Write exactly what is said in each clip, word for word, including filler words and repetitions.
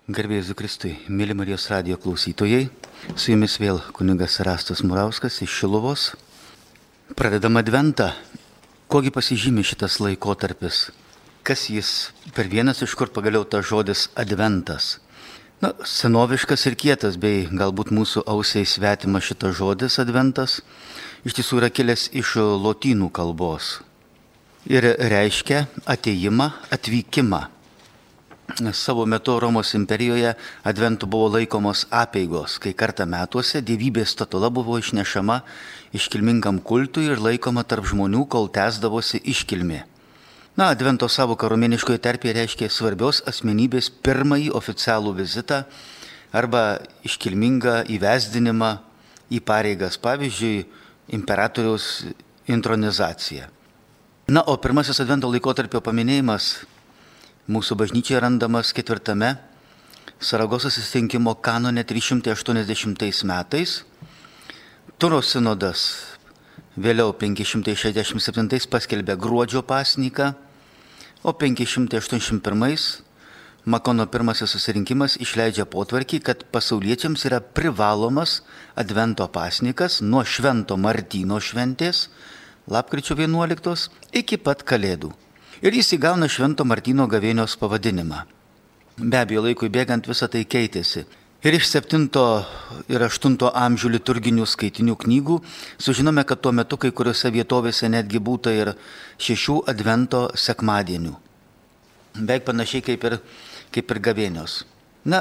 Garbė Jėzui Kristui, mėly Marijos radijo klausytojai, su jumis vėl kunigas Rastas Murauskas iš Šiluvos. Pradedam Adventą. Kogi pasižymi šitas laikotarpis? Kas jis per vienas, iš kur pagaliau tas žodis Adventas? Na, senoviškas ir kietas, bei galbūt mūsų ausiai svetimas šitas žodis Adventas iš tiesų yra kilęs iš lotynų kalbos ir reiškia atėjimą, atvykimą. Savo metu Romos imperijoje Adventu buvo laikomos apeigos, kai kartą metuose dievybės statula buvo išnešama iškilmingam kultui ir laikoma tarp žmonių, kol tęsdavosi iškilmė. Na, Advento sąvoka romėniškoje terpėje reiškia svarbios asmenybės pirmąjį oficialų vizitą arba iškilmingą įvesdinimą į pareigas, pavyzdžiui, imperatoriaus intronizacija. Na, o pirmasis Advento laikotarpio paminėjimas mūsų bažnyčiai randamas ketvirtame Saragosos susirinkimo kanone trys šimtai aštuoniasdešimtais metais. Turo sinodas vėliau penki šimtai šešiasdešimt septintais paskelbė gruodžio pasniką, o penki šimtai aštuoniasdešimt pirmais Makono pirmasis susirinkimas išleidžia potvarkį, kad pasauliečiams yra privalomas Advento pasnikas nuo Švento Martyno šventės, lapkričio vienuoliktos, iki pat Kalėdų. Ir jis įgauna Švento Martyno gavėnios pavadinimą. Be abejo, laikui bėgant visą tai keitėsi. Ir iš septinto ir aštunto amžių liturginių skaitinių knygų sužinome, kad tuo metu kai kuriuose vietovėse netgi būta ir šešių Advento sekmadienių. Beveik panašiai kaip ir, kaip ir gavėnios. Na,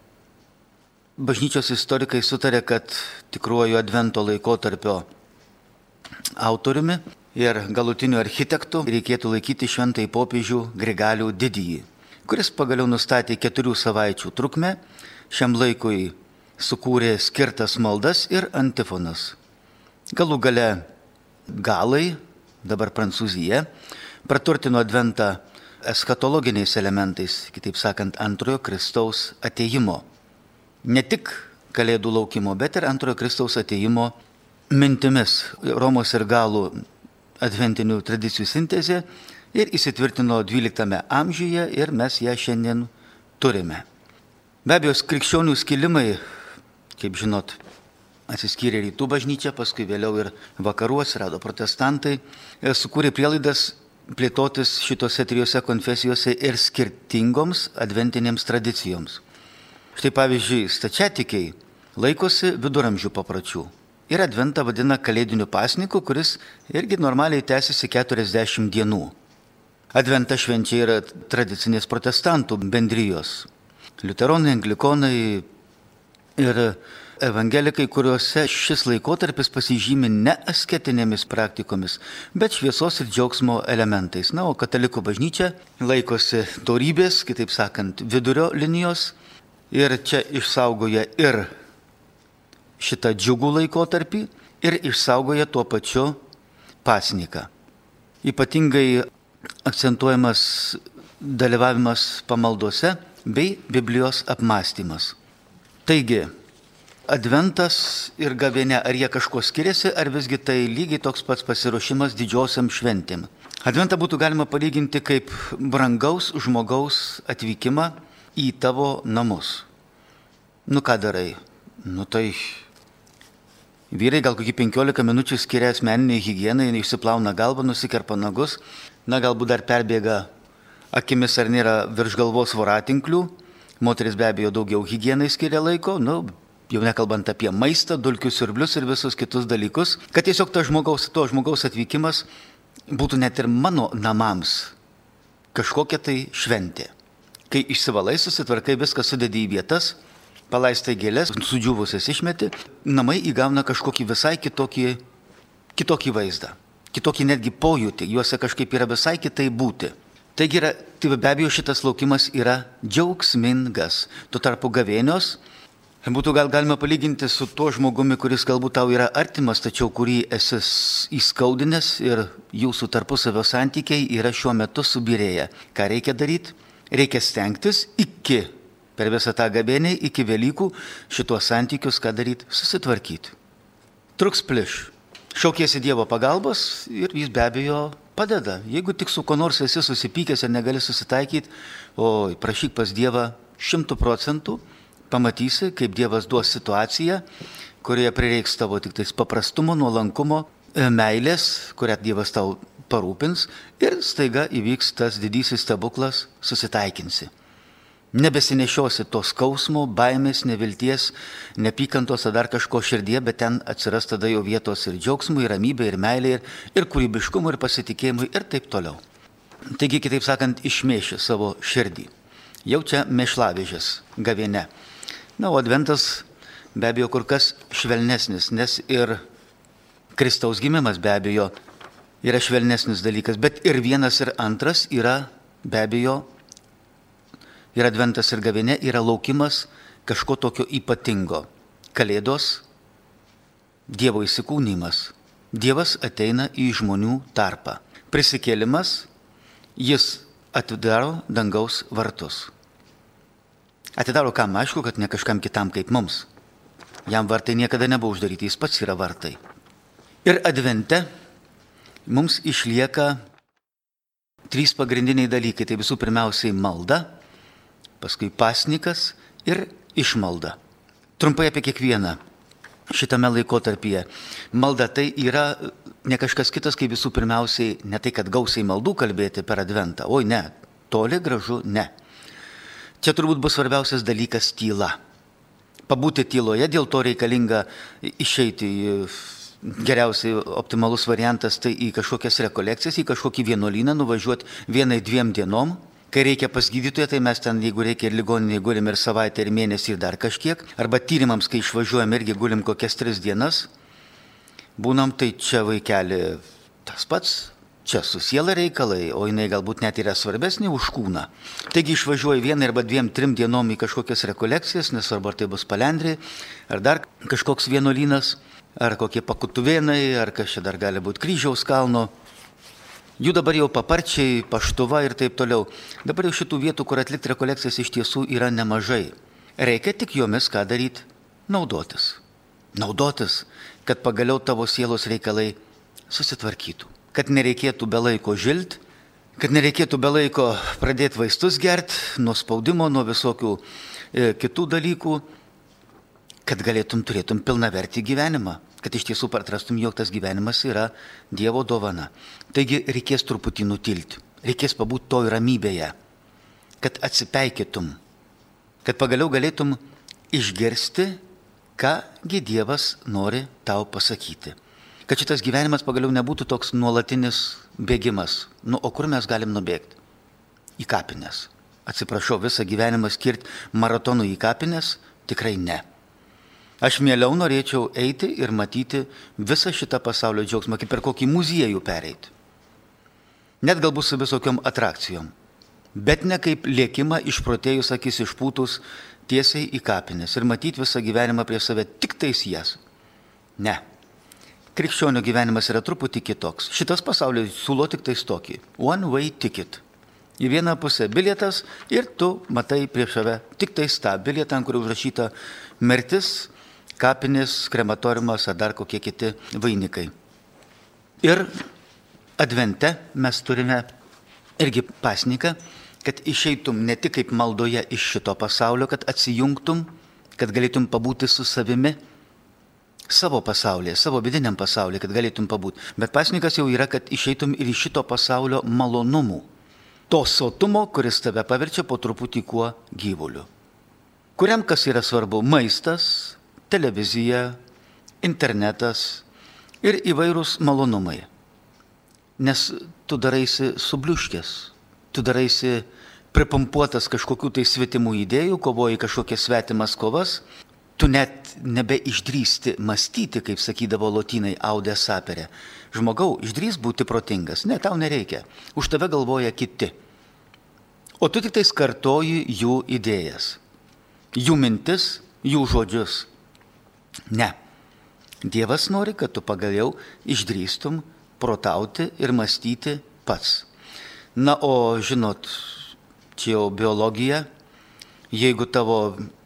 bažnyčios istorikai sutarė, kad tikruoju Advento laikotarpio autoriumi ir galutiniu architektu reikėtų laikyti šventąjį popiežių Grigalių Didįjį, kuris pagaliau nustatė keturių savaičių trukmę, šiam laikui sukūrė skirtas maldas ir antifonas. Galų gale galai, dabar Prancūzija, praturtino Adventą eschatologiniais elementais, kitaip sakant, antrojo Kristaus atėjimo. Ne tik Kalėdų laukimo, bet ir antrojo Kristaus atėjimo mintimis. Romos ir galų adventinių tradicijų sintezė ir įsitvirtino dvyliktame amžiuje ir mes ją šiandien turime. Be abejo, krikščionių skilimai, kaip žinot, atsiskyrė rytų bažnyčia, paskui vėliau ir vakarų atsirado protestantai, sukūrė prielaidas plėtotis šitose trijose konfesijose ir skirtingoms adventinėms tradicijoms. Štai pavyzdžiui, stačiatikiai laikosi viduramžių papročių. Ir Adventą vadina kalėdiniu pasniku, kuris irgi normaliai tęsiasi keturiasdešimt dienų. Adventą švenčia yra tradicinės protestantų bendrijos. Liuteronai, anglikonai ir evangelikai, kuriuose šis laikotarpis pasižymi ne asketinėmis praktikomis, bet šviesos ir džiaugsmo elementais. Na, o katalikų bažnyčia laikosi dorybės, kitaip sakant, vidurio linijos ir čia išsaugoja ir šitą džiugų laikotarpį ir išsaugoja tuo pačiu pasniką. Ypatingai akcentuojamas dalyvavimas pamaldose bei Biblijos apmąstymas. Taigi, Adventas ir gavėnia, ar jie kažko skiriasi, ar visgi tai lygiai toks pats pasiruošimas didžiosiam šventėm. Adventą būtų galima palyginti kaip brangaus žmogaus atvykimą į tavo namus. Nu ką darai? Nu tai vyrai gal kokį penkiolika minučių skiria asmeniniai higienai, išsiplauna galvą, nusikerpa nagus, na galbūt dar perbėga akimis, ar nėra virš galvos voratinklių, moteris be abejo daugiau higienai skiria laiko, nu, jau nekalbant apie maistą, dulkių siurblius ir visus kitus dalykus, kad tiesiog to žmogaus, to žmogaus atvykimas būtų net ir mano namams kažkokia tai šventė. Kai išsivalai, susitvarkai, viską sudedi į vietas, palaistai gėlės, sudžiūvusias išmeti, namai įgauna kažkokį visai kitokį, kitokį vaizdą, kitokį netgi pojūtį, juose kažkaip yra visai kitai būti. Taigi yra, tai be abejo šitas laukimas yra džiaugsmingas. Tuo tarpu gavėnios būtų gal galima palyginti su tuo žmogumi, kuris galbūt tau yra artimas, tačiau kurį esi įskaudinęs ir jūsų tarpusavio santykiai yra šiuo metu subyrėję. Ką reikia daryti? Reikia stengtis iki per visą tą gavėnią iki Velykų šitos santykius, ką daryti, susitvarkyti. Truks pliš. Šaukiesi Dievo pagalbos ir jis be abejo padeda. Jeigu tik su ko nors esi susipykęs ir negali susitaikyti, o prašyk pas Dievą šimtų procentų pamatysi, kaip Dievas duos situaciją, kurioje prireiks tavo tik tais paprastumo, nuolankumo, meilės, kurią Dievas tau parūpins ir staiga įvyks tas didysis stebuklas, susitaikinsi. Nebesinešiosi to skausmo, baimės, nevilties, nepykantos ar dar kažko širdie, bet ten atsiras tada jau vietos ir džiaugsmui, ir ramybė, ir meilė, ir, ir kūrybiškumui, ir pasitikėjimui, ir taip toliau. Taigi, kitaip sakant, išmėši savo širdį. Jau čia mėšlavežės gavėne. Na, o adventas be abejo kur kas švelnesnis, nes ir Kristaus gimimas be abejo yra švelnesnis dalykas, bet ir vienas ir antras yra be abejo, ir adventas ir gavėne yra laukimas kažko tokio ypatingo. Kalėdos, Dievo įsikūnymas. Dievas ateina į žmonių tarpą. Prisikėlimas, jis atidaro dangaus vartus. Atidaro kam? Aišku, kad ne kažkam kitam kaip mums. Jam vartai niekada nebuvo uždaryti, jis pats yra vartai. Ir advente mums išlieka trys pagrindiniai dalykai. Tai visų pirmiausiai malda, paskui pasnikas ir išmalda. Trumpai apie kiekvieną šitame laikotarpyje. Malda tai yra ne kažkas kitas, kaip visų pirmiausiai ne tai, kad gausiai maldų kalbėti per adventą. Oi ne, toli gražu ne. Čia turbūt bus svarbiausias dalykas tyla. Pabūti tyloje, dėl to reikalinga išeiti į geriausiai optimalus variantas, tai į kažkokias rekolekcijas, į kažkokį vienuolyną, nuvažiuoti vienai dviem dienom. Kai reikia pas gydytoją, tai mes ten, jeigu reikia ir ligoninėje, gulim ir savaitę, ir mėnesį, ir dar kažkiek. Arba tyrimams, kai išvažiuojam, irgi gulim kokias tris dienas. Būnam, tai čia vaikeli tas pats, čia su siela reikalai, o jinai galbūt net yra svarbesnė už kūną. Taigi išvažiuoju vieną arba dviem, trim dienom į kažkokias rekolekcijas, nesvarbu, ar tai bus palendrė, ar dar kažkoks vienuolynas, ar kokie pakutuvėnai, ar kas čia dar gali būti Kryžiaus kalno. Jų dabar jau paparčiai, paštuva ir taip toliau. Dabar jau šitų vietų, kur atlikti rekolekcijas, iš tiesų yra nemažai. Reikia tik jomis ką daryti? Naudotis. Naudotis, kad pagaliau tavo sielos reikalai susitvarkytų. Kad nereikėtų be laiko žilt, kad nereikėtų be laiko pradėti vaistus gerti, nuo spaudimo, nuo visokių e, kitų dalykų, kad galėtum turėtum pilnavertį gyvenimą. Kad iš tiesų atrastum, jog tas gyvenimas yra Dievo dovana. Taigi reikės truputį nutilti, reikės pabūti toj ramybėje, kad atsipeikytum, kad pagaliau galėtum išgirsti, kągi Dievas nori tau pasakyti. Kad šitas gyvenimas pagaliau nebūtų toks nuolatinis bėgimas. Nu, o kur mes galim nubėgti? Į kapines. Atsiprašau, visą gyvenimą skirti maratonui į kapines? Tikrai ne. Aš mieliau norėčiau eiti ir matyti visą šitą pasaulio džiaugsmą, kaip per kokį muziejų pereiti. Net galbūt su visokiom atrakcijom. Bet ne kaip lėkimą išprotėjus akis išpūtus tiesiai į kapines ir matyti visą gyvenimą prie save tik tais jas. Ne. Krikščionio gyvenimas yra truputį kitoks. Šitas pasaulis siūlo tik tais tokį. One way ticket. Į vieną pusę bilietas ir tu matai prieš save tik tais tą bilietą, ant kurio užrašyta mirtis, kapinis, krematoriumas ar dar kokie kiti vainikai. Ir advente mes turime irgi pasniką, kad išeitum ne tik kaip maldoje iš šito pasaulio, kad atsijungtum, kad galėtum pabūti su savimi, savo pasaulyje, savo vidiniam pasaulyje, kad galėtum pabūti. Bet pasnikas jau yra, kad išeitum ir iš šito pasaulio malonumų. To sotumo, kuris tave paverčia po truputį kuo gyvuliu. Kuriam kas yra svarbu? Maistas, televizija, internetas ir įvairūs malonumai. Nes tu daraisi subliuškęs, tu daraisi pripumpuotas kažkokių tai svetimų idėjų, kovoji kažkokias svetimas kovas, tu net nebeišdrįsti mąstyti, kaip sakydavo lotynai aude sapere. Žmogau, išdrįs būti protingas, ne, tau nereikia, už tave galvoja kiti. O tu tik tais kartoji jų idėjas, jų mintis, jų žodžius. Ne. Dievas nori, kad tu pagaliau išdrįstum protauti ir mąstyti pats. Na, o žinot, čia jau biologija, jeigu tavo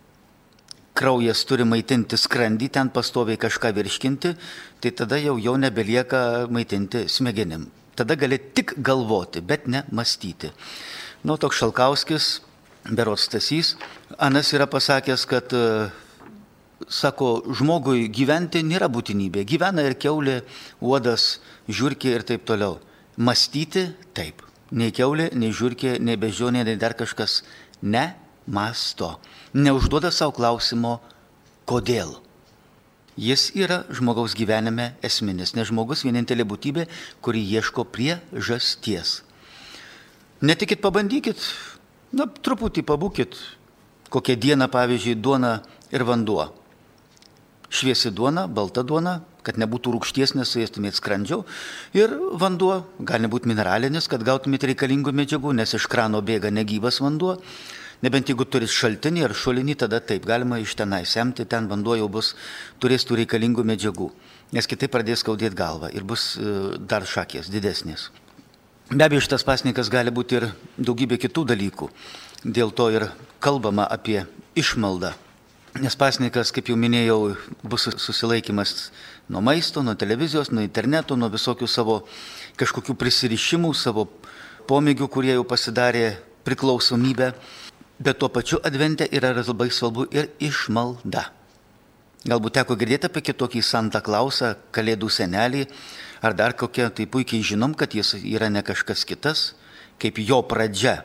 kraujas turi maitinti skrandį, ten pastoviai kažką virškinti, tai tada jau jau nebelieka maitinti smegenim. Tada gali tik galvoti, bet ne mąstyti. Nu, toks Šalkauskis berods Stasys, anas yra pasakęs, kad, sako, žmogui gyventi nėra būtinybė. Gyvena ir kiaulė, uodas, žiurkė ir taip toliau. Mąstyti taip. Nei kiaulė, nei žiurkė, nei beždžionė, nei dar kažkas nemąsto. Neužduoda savo klausimo, kodėl. Jis yra žmogaus gyvenime esminis, nes žmogus vienintelė būtybė, kuri ieško priežasties. Netikit, pabandykit, na, truputį pabūkit, kokią dieną, pavyzdžiui, duona ir vanduo. Šviesi duona, balta duona, kad nebūtų rūgšties, nesuėstumėt skrandžio, ir vanduo gali būti mineralinis, kad gautumėt reikalingų medžiagų, nes iš krano bėga negyvas vanduo. Nebent jeigu turit šaltinį ar šulinį, tada taip galima iš tenai semti, ten vanduo jau bus, turės tų reikalingų medžiagų, nes kitaip pradės skaudėti galvą ir bus dar šakės didesnės. Be abejo, šitas pasninkas gali būti ir daugybė kitų dalykų, dėl to ir kalbama apie išmaldą, nes pasninkas, kaip jau minėjau, bus susilaikimas nuo maisto, nuo televizijos, nuo interneto, nuo visokių savo kažkokių prisirišimų, savo pomėgių, kurie jau pasidarė priklausomybę. Bet tuo pačiu advente yra labai svarbu ir išmalda. Galbūt teko girdėti apie kitokį Santa Klausą, Kalėdų senelį, ar dar kokią, tai puikiai žinom, kad jis yra ne kažkas kitas, kaip jo pradžia.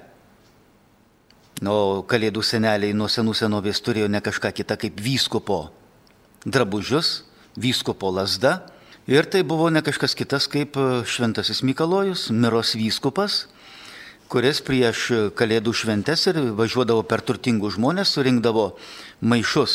O Kalėdų seneliai nuo senų senovės turėjo ne kažką kitą kaip vyskupo drabužius, vyskupo lazda. Ir tai buvo ne kažkas kitas kaip Šventasis Mikalojus, Miros vyskupas, kuris prieš Kalėdų šventes ir važiuodavo per turtingus žmonės, surinkdavo maišus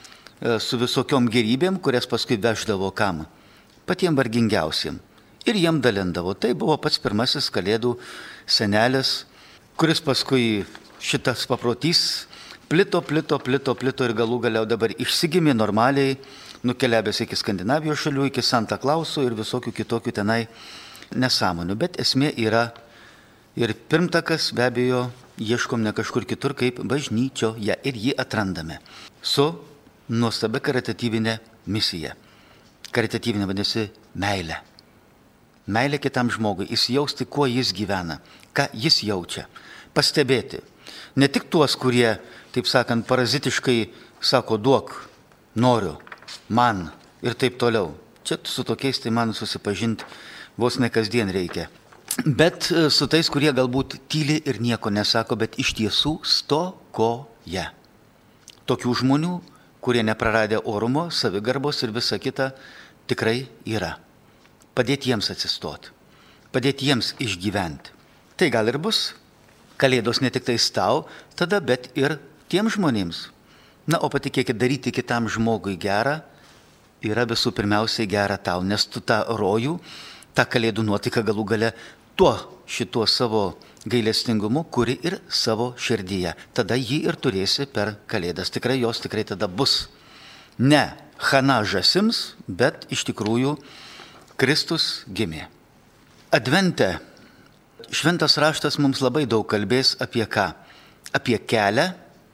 su visokiom gerybėm, kurias paskui veždavo kam? Patiem vargingiausiem. Ir jiem dalindavo. Tai buvo pats pirmasis Kalėdų senelis, kuris paskui šitas paprotys plito, plito, plito, plito ir galų galiau dabar išsigimė normaliai, nukeliavęs iki Skandinavijos šalių, iki Santa Klauso ir visokių kitokių tenai nesąmonių. Bet esmė yra ir pirmtakas, be abejo, ieškom ne kažkur kitur kaip bažnyčioje ir jį atrandame su nuostabia karitatyvinė misija. Karitatyvinė vadinasi meilė. Meilė kitam žmogui, įsijausti, kuo jis gyvena, ką jis jaučia. Pastebėti. Ne tik tuos, kurie, taip sakant, parazitiškai sako duok, noriu, man ir taip toliau. Čia su tokiais tai man susipažinti vos ne kasdien reikia. Bet su tais, kurie galbūt tyli ir nieko nesako, bet iš tiesų stokoja. Tokių žmonių, kurie nepraradę orumo, savigarbos ir visa kita, tikrai yra. Padėti jiems atsistoti, padėti jiems išgyventi. Tai gal ir bus Kalėdos ne tik tais tau, tada, bet ir tiem žmonėms. Na, o patikėkit, daryti kitam žmogui gerą yra visų pirmiausiai gera tau, nes tu tą rojų, tą Kalėdų nuotaiką galų gale tuo šituo savo gailestingumu, kuri ir savo širdyje. Tada jį ir turėsi per Kalėdas. Tikrai jos tikrai tada bus. Ne chana žąsims, bet iš tikrųjų Kristus gimė. Advente šventas raštas mums labai daug kalbės apie ką? Apie kelią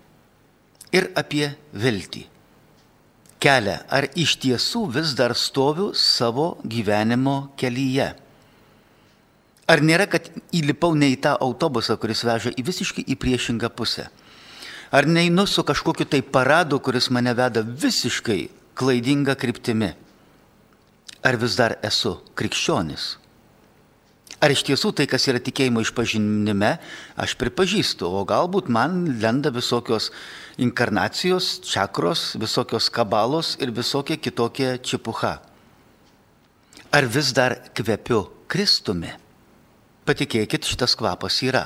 ir apie viltį. Kelią, ar iš tiesų vis dar stoviu savo gyvenimo kelyje? Ar nėra, kad įlipau ne į tą autobusą, kuris veža į visiškai į priešingą pusę? Ar neinu su kažkokiu tai paradu, kuris mane veda visiškai klaidinga kryptimi? Ar vis dar esu krikščionis? Ar iš tiesų tai, kas yra tikėjimo išpažinime, aš pripažįstu, o galbūt man lenda visokios inkarnacijos, čakros, visokios kabalos ir visokie kitokie čipucha? Ar vis dar kvepiu Kristumi? Patikėkit, šitas kvapas yra.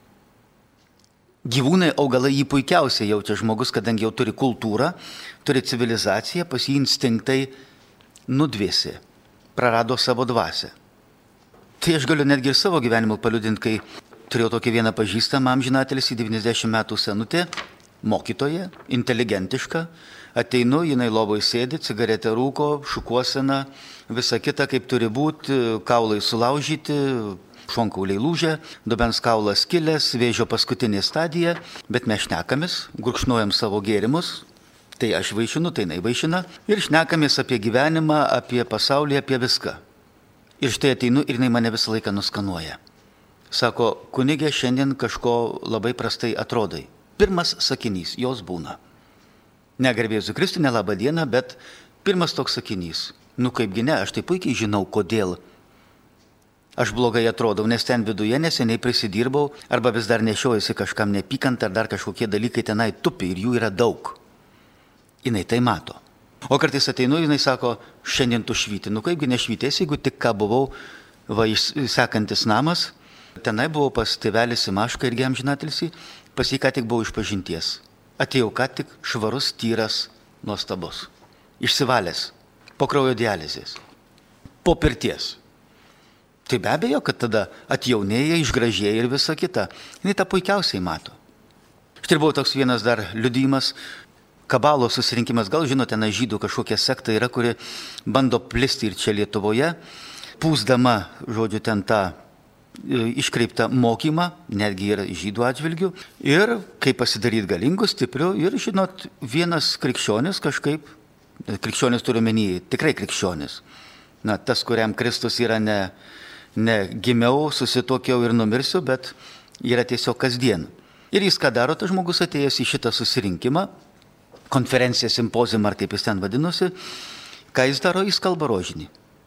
Gyvūnai, augalai jį puikiausiai jaučia žmogus, kadangi jau turi kultūrą, turi civilizaciją, pas jį instinktai nudvėsi, prarado savo dvasią. Tai aš galiu netgi ir savo gyvenimu paliudinti, kai turėjau tokį vieną pažįstamą amžinatelį, devyniasdešimt metų senutė, mokytoja, inteligentiška, ateinu, jinai lovoje sėdi, cigaretę rūko, šukuosena, visa kita kaip turi būti, kaulai sulaužyti, šonkauliai lūžę, dubens kaulas kilęs, vėžio paskutinė stadija, bet mes šnekamės, gurkšnojam savo gėrimus, tai aš vaišinu, tai jinai vaišina, ir šnekamės apie gyvenimą, apie pasaulį, apie viską. Ir štai ateinu ir jinai mane visą laiką nuskanuoja. Sako, kunigė, šiandien kažko labai prastai atrodai. Pirmas sakinys, jos būna. Negarbėsiu Kristų, ne labą dieną, bet pirmas toks sakinys. Nu kaipgi ne, aš tai puikiai žinau, kodėl aš blogai atrodau, nes ten viduje neseniai prisidirbau, arba vis dar nešiojasi kažkam nepykant, ar dar kažkokie dalykai tenai tupi ir jų yra daug. Jinai tai mato. O kartais ateinu, jinai sako, šiandien tu švyti. Nu kaipgi nešvytės, jeigu tik ką buvau, va, sekantis namas, tenai buvau pas tėvelį Simašką irgi amžinatilsį, pas jį ką tik buvau išpažinties. Atėjau ką tik švarus, tyras, nuostabus. Išsivalęs, po kraujo dializės, po pirties. Tai be abejo, kad tada atjaunėja, išgražėja ir visa kita. Jis tą puikiausiai mato. Štai buvo toks vienas dar liudijimas, Kabalos susirinkimas, gal žinote, na, žydų kažkokia sekta yra, kuri bando plisti ir čia Lietuvoje, pūsdama, žodžiu, ten tą iškreiptą mokymą, netgi ir žydų atžvilgių, ir kaip pasidaryti galingu, stipriu, ir, žinot, vienas krikščionis kažkaip, krikščionis turiu menį, tikrai krikščionis, na, tas, kuriam Kristus yra ne, ne gimiau, susitokiau ir numirsiu, bet yra tiesiog kasdien. Ir jis ką daro, tas žmogus atėjęs į šitą susirinkimą, konferenciją, simpozimą, ar kaip jis ten vadinosi, ką jis daro, jis kalba rožinį.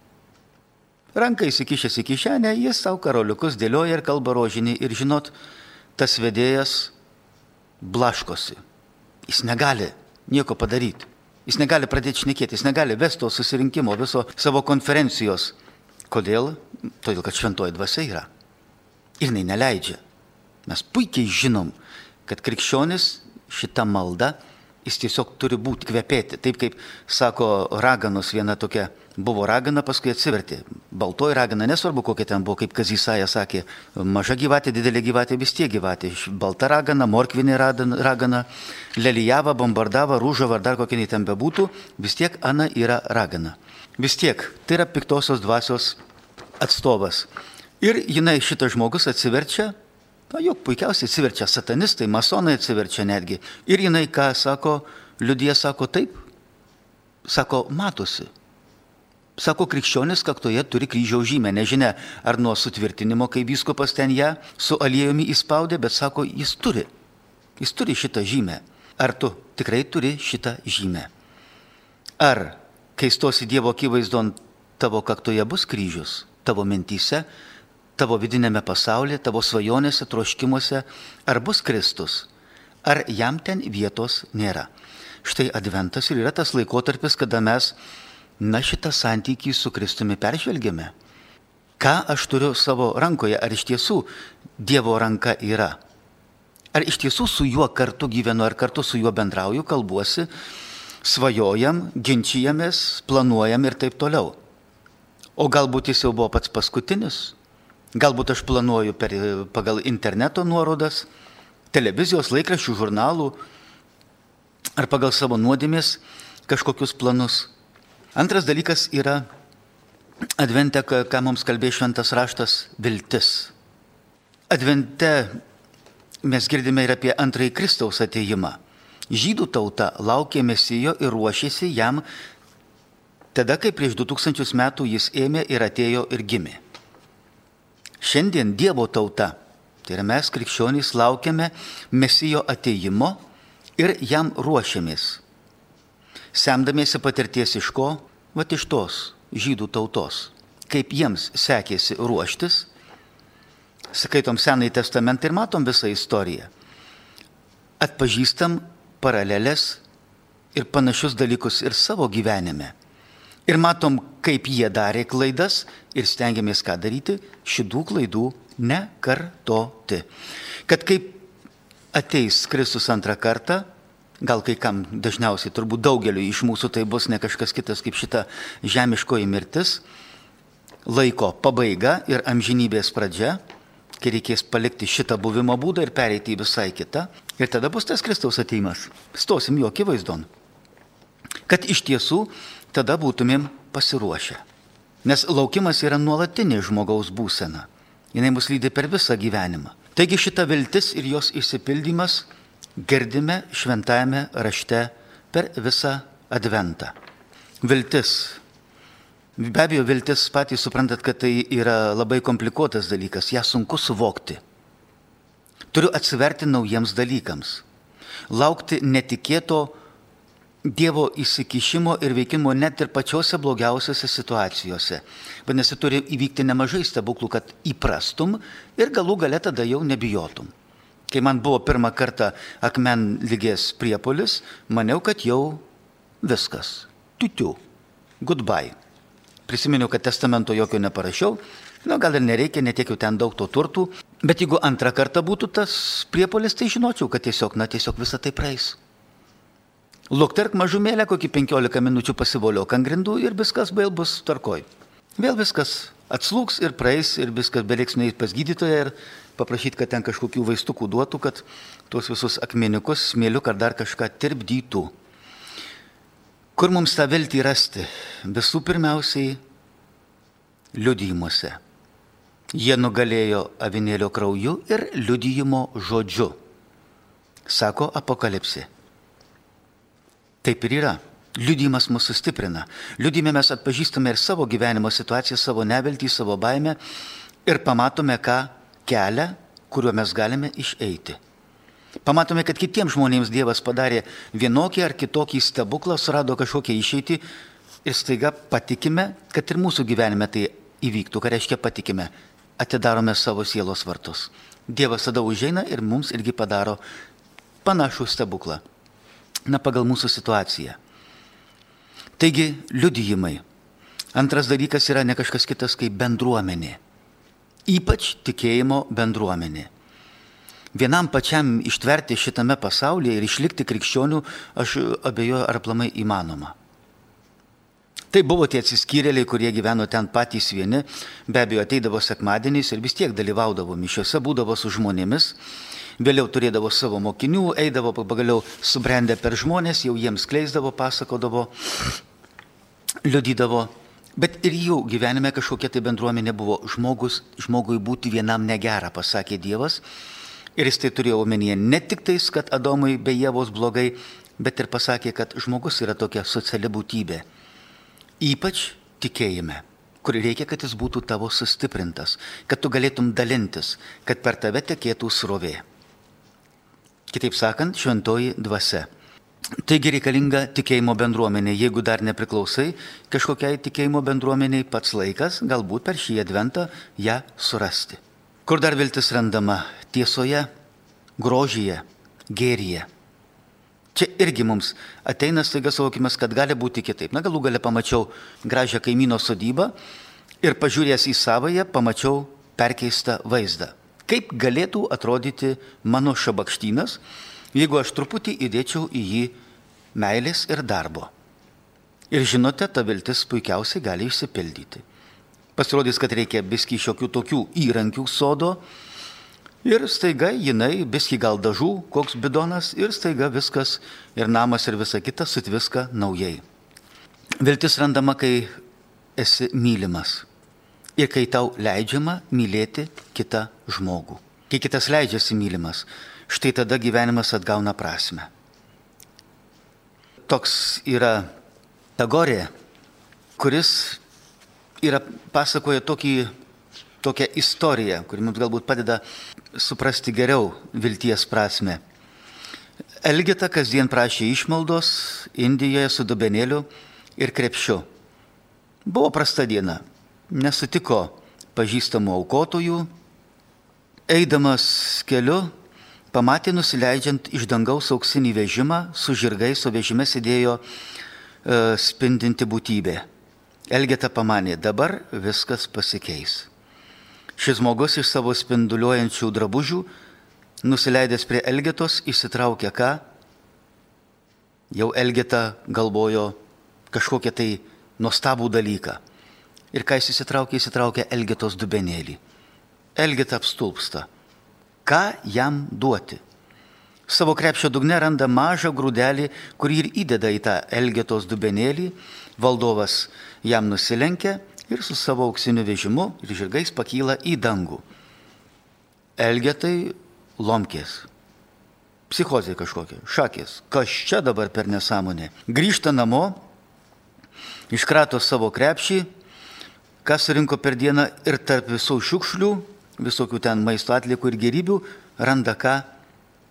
Ranką įsikišęs į kišenę, jis savo karoliukus dėlioja ir kalba rožinį. Ir žinot, tas vedėjas blaškosi. Jis negali nieko padaryti. Jis negali pradėti šnekėti, jis negali vesti to susirinkimo, viso savo konferencijos. Kodėl? Todėl, kad šventoji dvasia yra. Ir jinai neleidžia. Mes puikiai žinom, kad krikščionis šitą maldą, jis tiesiog turi būti kvepėti. Taip kaip sako raganos, viena tokia buvo ragana, paskui atsivertė. Baltoji ragana, nesvarbu kokia ten buvo, kaip Kazisaja sakė, maža gyvatė, didelė gyvatė, vis tiek gyvatė. Balta ragana, morkvinė ragana, lelijava, bombardava, rūžava ar dar kokia nei ten bebūtų, vis tiek ana yra ragana. Vis tiek, tai yra piktosios dvasios atstovas. Ir jinai, šitas žmogus atsiverčia, na, juk puikiausiai atsiverčia satanistai, masonai atsiverčia netgi. Ir jinai ką sako, liudija sako taip, sako matosi. Sako, krikščionis kaktoje turi kryžiaus žymę, nežinia ar nuo sutvirtinimo, kai vyskupas ten ją su aliejumi įspaudė, bet sako, jis turi. Jis turi šitą žymę. Ar tu tikrai turi šitą žymę? Ar, kai stosi Dievo akivaizdon, tavo kaktoje bus kryžius, tavo mintyse, tavo vidinėme pasaulyje, tavo svajonėse, troškimuose, ar bus Kristus, ar jam ten vietos nėra. Štai adventas ir yra tas laikotarpis, kada mes, na, šitą santykį su Kristumi peržvelgiame. Ką aš turiu savo rankoje, ar iš tiesų Dievo ranka yra? Ar iš tiesų su juo kartu gyvenu, ar kartu su juo bendrauju, kalbuosi, svajojam, ginčijamės, planuojam ir taip toliau. O galbūt jis jau buvo pats paskutinis? Galbūt aš planuoju per, pagal interneto nuorodas, televizijos, laikraščių, žurnalų ar pagal savo nuodėmės kažkokius planus. Antras dalykas yra advente, ką mums kalbėjo šventas raštas, viltis. Advente mes girdime ir apie antrąjį Kristaus atėjimą. Žydų tauta laukė Mesijo ir ruošėsi jam tada, kai prieš du tūkstančius metų jis ėmė ir atėjo ir gimė. Šiandien Dievo tauta, tai yra mes krikščionys, laukiame Mesijo atėjimo ir jam ruošiamės. Semdamiesi patirties iš ko? Vat iš tos žydų tautos. Kaip jiems sekėsi ruoštis, skaitom Senąjį testamentą ir matom visą istoriją. Atpažįstam paralelės ir panašius dalykus ir savo gyvenime. Ir matom, kaip jie darė klaidas ir stengiamės ką daryti, šitų klaidų nekartoti. Kad kaip ateis Kristus antrą kartą, gal kai kam dažniausiai, turbūt daugeliu iš mūsų tai bus ne kažkas kitas kaip šita žemiškoji mirtis, laiko pabaiga ir amžinybės pradžia, kai reikės palikti šitą buvimo būdą ir pereiti į visai kitą. Ir tada bus tas Kristaus ateimas. Stosim jo akivaizdon. Kad iš tiesų tada būtumėm pasiruošę. Nes laukimas yra nuolatinė žmogaus būsena. Jinai mus lydi per visą gyvenimą. Taigi šita viltis ir jos išsipildymas girdime šventajame rašte per visą adventą. Viltis. Be abejo, viltis patys suprantat, kad tai yra labai komplikuotas dalykas. Ją sunku suvokti. Turiu atsiverti naujiems dalykams. laukti netikėto Dievo įsikišimo ir veikimo net ir pačiose blogiausiose situacijose. Vadinasi, turi įvykti nemažai stebuklų, kad įprastum ir galų gale tada jau nebijotum. Kai man buvo pirmą kartą akmenligės priepuolis, maniau, kad jau viskas. Tiutiu. Goodbye. Prisiminiau, kad testamento jokio neparašiau. Na, gal ir nereikia, netiek jau ten daug to turtų. Bet jeigu antrą kartą būtų tas priepuolis, tai žinočiau, kad tiesiog, na, tiesiog visą tai praeis. Lukterk mažumėlę, kokį penkiolika minučių pasivoliok ant grindų ir viskas vėl bus tvarkoj. Vėl viskas atslūgs ir praeis ir viskas beliks nueit pas gydytoją ir paprašyti, kad ten kažkokių vaistukų duotų, kad tuos visus akmeniukus, smėliuk ar dar kažką tirpdytų. Kur mums tą viltį rasti? Visų pirmiausiai liudijimuose. Jie nugalėjo avinėlio krauju ir liudijimo žodžiu, sako Apokalipsė. Taip ir yra. Liudijimas mus sustiprina. Liudijime mes atpažįstame ir savo gyvenimo situaciją, savo neviltį, savo baimę ir pamatome, ką kelią, kuriuo mes galime išeiti. Pamatome, kad kitiems žmonėms Dievas padarė vienokį ar kitokį stebuklą, surado kažkokią išeitį ir staiga patikime, kad ir mūsų gyvenime tai įvyktų. Ką reiškia patikime? Atidarome savo sielos vartus. Dievas tada užeina ir mums irgi padaro panašų stebuklą. Na, pagal mūsų situaciją. Taigi, liudijimai. Antras dalykas yra ne kažkas kitas kaip bendruomenė. Ypač tikėjimo bendruomenė. Vienam pačiam ištverti šitame pasaulyje ir išlikti krikščionių, aš abejoju, ar aplamai įmanoma. Tai buvo tie atsiskyrėliai, kurie gyveno ten patys vieni, be abejo ateidavo sekmadieniais ir vis tiek dalyvaudavo mišiose, būdavo su žmonėmis. Vėliau turėdavo savo mokinių, eidavo pagaliau subrendę per žmonės, jau jiems kleisdavo, pasakodavo, liudydavo. Bet ir jų gyvenime kažkokia tai bendruomenė buvo. Žmogus, žmogui būti vienam negera, pasakė Dievas. Ir jis tai turėjo omenyje ne tik tais, kad Adomui be Ievos blogai, bet ir pasakė, kad žmogus yra tokia sociali būtybė. Ypač tikėjime, kur reikia, kad jis būtų tavo sustiprintas, kad tu galėtum dalintis, kad per tave tekėtų srovė. Kitaip sakant, šventoji dvasia. Taigi reikalinga tikėjimo bendruomenė. Jeigu dar nepriklausai kažkokiai tikėjimo bendruomeniai, pats laikas galbūt per šį adventą ją surasti. Kur dar viltis randama? Tiesoje, grožyje, gėryje. Čia irgi mums ateina staiga suvokimas, kad gali būti kitaip. Na, galų gale pamačiau gražią kaimyno sodybą ir pažiūrėjęs į savąją pamačiau perkeistą vaizdą. Kaip galėtų atrodyti mano šabakštynas, jeigu aš truputį įdėčiau į jį meilės ir darbo. Ir žinote, ta viltis puikiausiai gali išsipildyti. Pasirodys, kad reikia biskį šiokių tokių įrankių sodo ir staiga jinai, biskį gal dažų, koks bidonas ir staiga viskas ir namas ir visa kita sutviska naujai. Viltis randama, kai esi mylimas. Ir kai tau leidžiama mylėti kitą žmogų. Kai kitas leidžiasi mylimas, štai tada gyvenimas atgauna prasmę. Toks yra Tagorė, kuris yra, pasakoja tokį, tokią istoriją, kuri mums galbūt padeda suprasti geriau vilties prasmę. Elgeta kasdien prašė išmaldos Indijoje su dubenėliu ir krepšiu. Buvo prasta diena. Nesutiko pažįstamų aukotojų, eidamas keliu, pamatė nusileidžiant iš dangaus auksinį vežimą, su žirgais, o vežime sėdėjo e, spindinti būtybė. Elgeta pamanė, dabar viskas pasikeis. Šis žmogus iš savo spinduliuojančių drabužių, nusileidęs prie Elgetos, išsitraukė ką? Jau Elgeta galvojo kažkokią tai nuostabų dalyką. Ir kai jis įsitraukė, įsitraukė Elgetos dubenėlį. Elgeta apstulpsta. Ką jam duoti? Savo krepšio dugne randa mažą grūdelį, kurį ir įdeda į tą Elgetos dubenėlį. Valdovas jam nusilenkia ir su savo auksiniu vežimu ir žirgais pakyla į dangų. Elgetai lomkės. Psichozė kažkokia, šakės. Kas čia dabar per nesąmonė? Grįžta namo, iškrato savo krepšį, ką surinko per dieną ir tarp visų šiukšlių, visokių ten maisto atliekų ir gėrybių, randa ką?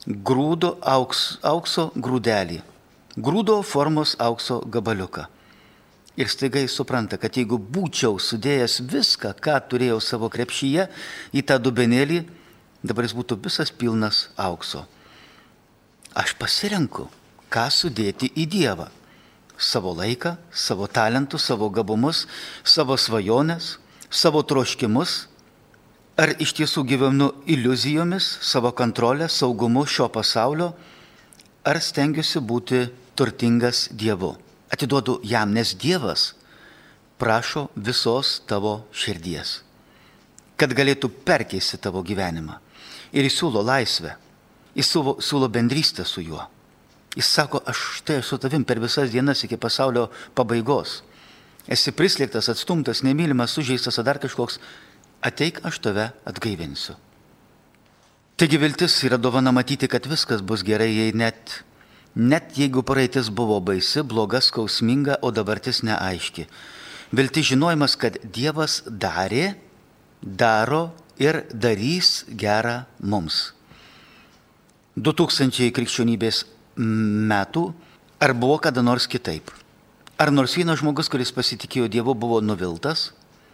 grūdo auks, aukso grūdelį, grūdo formos aukso gabaliuką. Ir staiga jis supranta, kad jeigu būčiau sudėjęs viską, ką turėjau savo krepšyje, į tą dubenėlį, dabar jis būtų visas pilnas aukso. Aš pasirenku, ką sudėti į Dievą. Savo laiką, savo talentus, savo gabumus, savo svajones, savo troškimus. Ar iš tiesų gyvenu iliuzijomis, savo kontrolę, saugumu šio pasaulio, ar stengiuosi būti turtingas Dievu. Atiduodu jam, nes Dievas prašo visos tavo širdies, kad galėtų perkeisti tavo gyvenimą. Ir jis siūlo laisvę, jis siūlo bendrystę su juo. Jis sako, aš štai su tavim per visas dienas iki pasaulio pabaigos. Esi prislėgtas, atstumtas, nemylimas, sužeistas ar dar kažkoks, ateik, aš tave atgaivinsiu. Taigi viltis yra dovana matyti, kad viskas bus gerai, jei net Net jeigu praeitis buvo baisi, bloga, skausminga, o dabartis neaiški. Viltis žinojimas, kad Dievas darė, daro ir darys gerą mums. Du tūkstančiai krikščionybės metų, ar buvo kada nors kitaip? Ar nors vienas žmogus, kuris pasitikėjo Dievu, buvo nuviltas?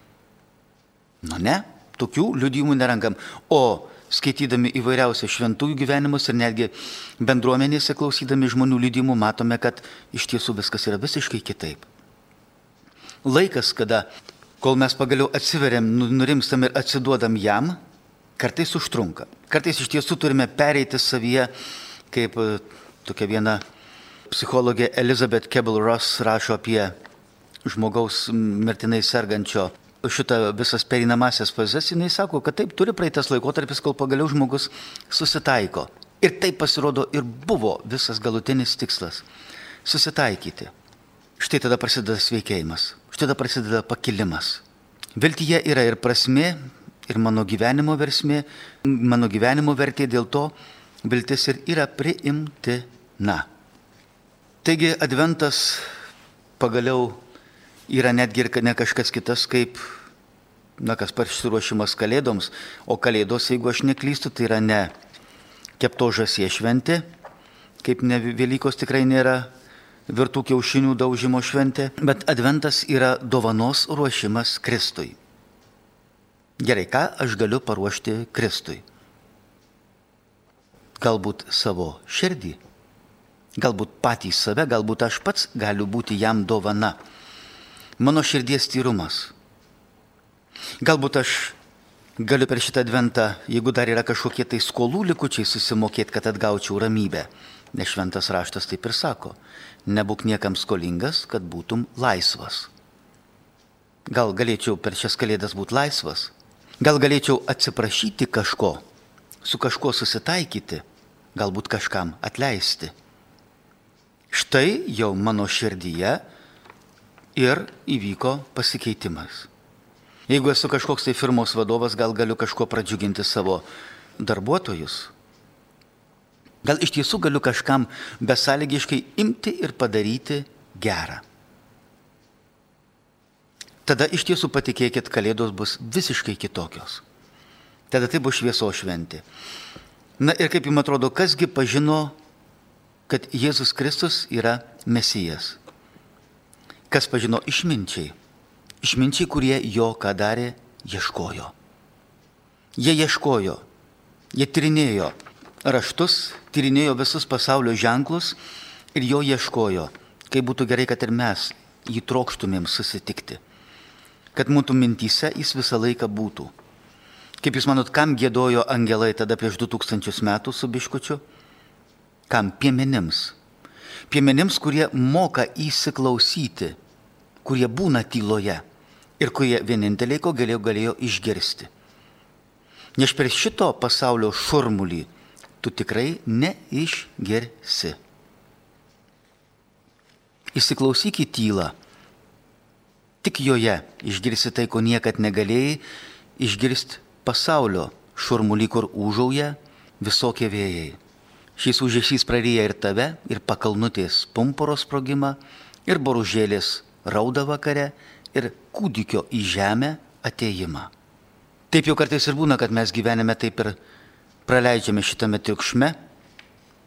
Nu ne, tokių liudijimų nerangam. O skaitydami įvairiausius šventųjų gyvenimus ir netgi bendruomenėse klausydami žmonių liudijimų, matome, kad iš tiesų viskas yra visiškai kitaip. Laikas, kada, kol mes pagaliau atsiveriam, nurimstam ir atsiduodam jam, kartais užtrunka. Kartais iš tiesų turime pereiti savyje, kaip tokia viena psichologė Elizabeth Kubler-Ross rašo apie žmogaus mirtinai sergančio šitą visas pereinamasias fazes, jinai sako, kad taip turi praeitas laikotarpis, kol pagaliau žmogus susitaiko. Ir taip pasirodo ir buvo visas galutinis tikslas - susitaikyti. Štai tada prasideda sveikėjimas, štai tada prasideda pakilimas. Viltyje yra ir prasmė, ir mano gyvenimo versmė, mano gyvenimo vertė, dėl to viltis ir yra priimtina. Taigi adventas pagaliau yra netgi ir ne kažkas kitas kaip, na, kas pasiruošimas kalėdoms, o kalėdos, jeigu aš neklystu, tai yra ne kepto žąsies šventė, kaip ne Velykos tikrai nėra virtų kiaušinių daužimo šventė, bet adventas yra dovanos ruošimas Kristui. Gerai, ką aš galiu paruošti Kristui? Galbūt savo širdį, galbūt patį save, galbūt aš pats galiu būti jam dovana. Mano širdies tyrumas. Galbūt aš galiu per šitą adventą, jeigu dar yra kažkokie tai skolų likučiai, susimokėti, kad atgaučiau ramybę. Nes šventas raštas taip ir sako, nebūk niekam skolingas, kad būtum laisvas. Gal galėčiau per šias kalėdas būti laisvas? Gal galėčiau atsiprašyti kažko, su kažko susitaikyti, galbūt kažkam atleisti. Štai jau mano širdyje ir įvyko pasikeitimas. Jeigu esu kažkoks tai firmos vadovas, gal galiu kažko pradžiuginti savo darbuotojus. Gal iš tiesų galiu kažkam besąlygiškai imti ir padaryti gerą. Tada iš tiesų patikėkit, kalėdos bus visiškai kitokios. Tada tai bus šviesos šventė. Na ir kaip jums atrodo, kasgi pažino, kad Jėzus Kristus yra Mesijas? Kas pažino išminčiai? Išminčiai, kurie jo, ką darė, ieškojo. Jie ieškojo, jie tyrinėjo raštus, tyrinėjo visus pasaulio ženklus ir jo ieškojo, kaip būtų gerai, kad ir mes jį trokštumėm susitikti. Kad mūsų mintyse jis visą laiką būtų. Kaip jūs manot, kam giedojo angelai tada prieš du tūkstančius metų su biškučiu? Kam? Piemenims. Piemenims, kurie moka įsiklausyti, kurie būna tyloje ir kurie vieninteliai, ko galėjo, galėjo išgirsti. Nes per šito pasaulio šurmulį tu tikrai neišgirsi. Įsiklausyk į tylą. Tik joje išgirsi tai, ko niekad negalėjai išgirsti pasaulio šurmulį, kur ūžauja visokie vėjai. Šis ūžesys praryja ir tave, ir pakalnutės pumpuro sprogimą, ir boružėlės raudą vakare, ir kūdikio į žemę atėjimą. Taip jau kartais ir būna, kad mes gyvenime taip ir praleidžiame šitame triukšme,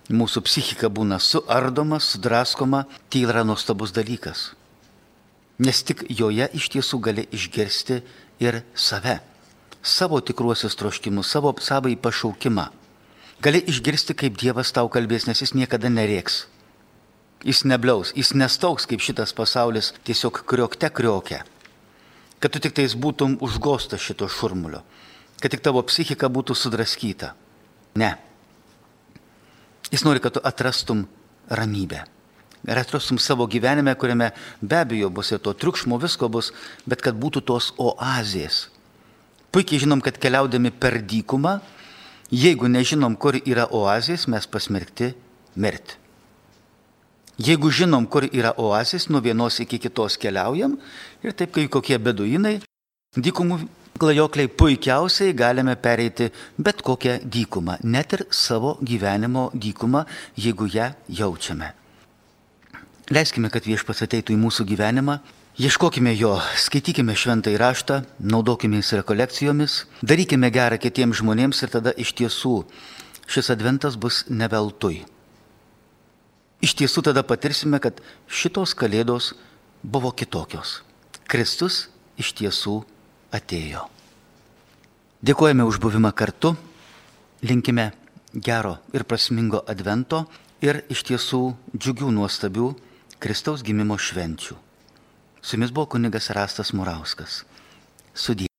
mūsų psichika būna suardoma, sudraskoma, tai yra nuostabus dalykas. Nes tik joje iš tiesų gali išgirsti ir save, savo tikruosius troškimus, savo savąjį pašaukimą. Gali išgirsti, kaip Dievas tau kalbės, nes jis niekada nerėks. Jis nebliaus, jis nestauks, kaip šitas pasaulis tiesiog kriokte kriokia. Kad tu tik tais būtum užgostas šito šurmulio, kad tik tavo psichika būtų sudraskyta. Ne. Jis nori, kad tu atrastum ramybę. Ir atrastum savo gyvenime, kuriame be abejo bus ir to triukšmo, visko bus, bet kad būtų tos oazės. Puikiai žinom, kad keliaudami per dykumą, jeigu nežinom, kur yra oazės, mes pasmerkti mirti. Jeigu žinom, kur yra oazės, nuo vienos iki kitos keliaujam ir taip kaip kokie beduinai, dykumų klajokliai puikiausiai galime pereiti bet kokią dykumą, net ir savo gyvenimo dykumą, jeigu ją jaučiame. Leiskime, kad Viešpats ateitų į mūsų gyvenimą, ieškokime jo, skaitykime šventąjį raštą, naudokime jis rekolekcijomis, darykime gerą kitiems žmonėms ir tada iš tiesų šis adventas bus ne veltui. Iš tiesų tada patirsime, kad šitos kalėdos buvo kitokios. Kristus iš tiesų atėjo. Dėkojame už buvimą kartu, linkime gero ir prasmingo advento ir iš tiesų džiugių nuostabių Kristaus gimimo švenčių. Su jumis buvo kunigas Rastas Murauskas. Sudie.